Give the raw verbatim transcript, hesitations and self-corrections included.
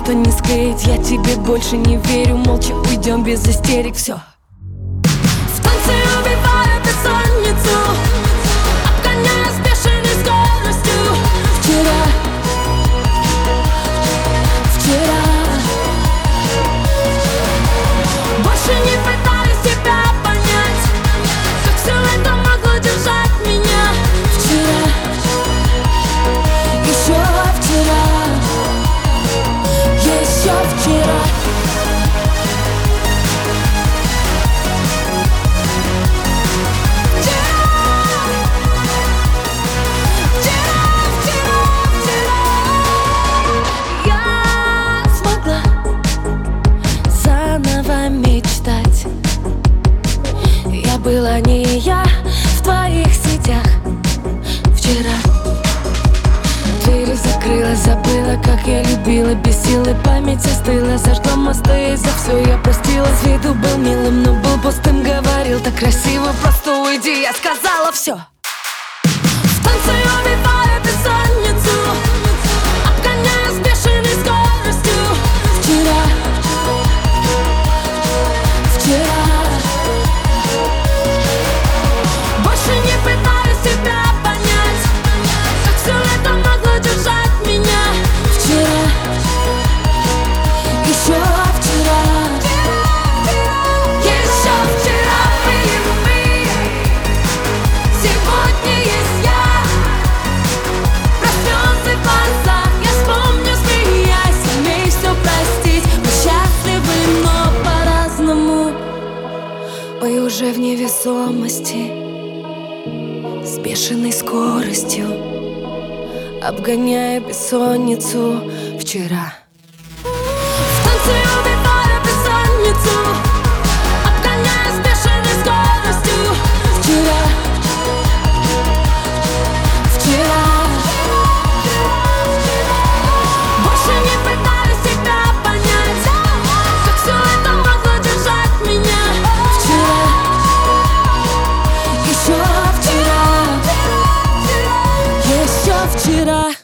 что не склеить. Я тебе больше не верю, молча уйдем без истерик. Все. В танце убиваю бессонницу, обгоняя с бешеной скоростью. Вчера, вчера больше не пытаюсь тебя понять, как все это могло держать меня. Вчера, еще вчера, еще вчера. Мечтать. Я была не я в твоих сетях. Вчера двери закрыла, забыла, как я любила. Без силы память остыла, зажгла мосты, и за все я простила. С виду был милым, но был пустым. Говорил так красиво, просто уйди. Я сказала все. В танце убиваю бессонницу, обгоняя с бешеной скоростью. Вчера, больше не пытаюсь тебя понять, как все это могло держать меня. Вчера, еще вчера, еще вчера были мы. Сегодня есть я. Проснется глаза, я вспомню, смеясь, умей все простить. Мы счастливы, но по-разному. Мы уже в невесомости, с бешеной скоростью, обгоняя бессонницу. Вчера в танце убиваю бессонницу, обгоняя с бешеной скоростью. Вчера, вчера больше не пытаюсь тебя понять, как все это могло держать меня. Вчера, еще вчера, еще вчера.